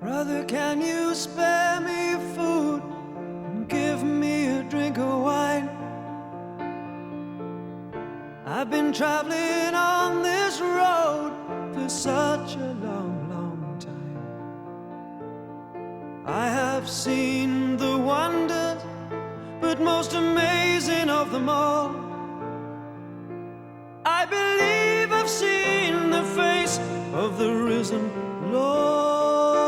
Brother, can you spare me food and give me a drink of wine? I've been traveling on this road for such a long, long time. I have seen the wonders, but most amazing of them all, I believe I've seen the face of the risen Lord.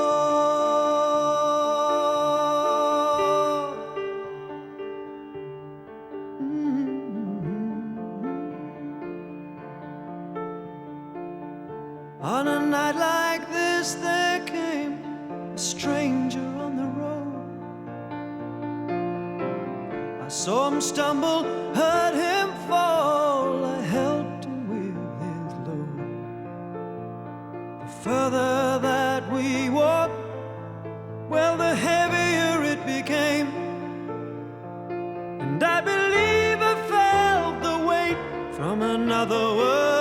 On a night like this there came a stranger on the road. I saw him stumble, heard him fall, I helped him with his load. The further that we walked, well, the heavier it became, and I believe I felt the weight from another world.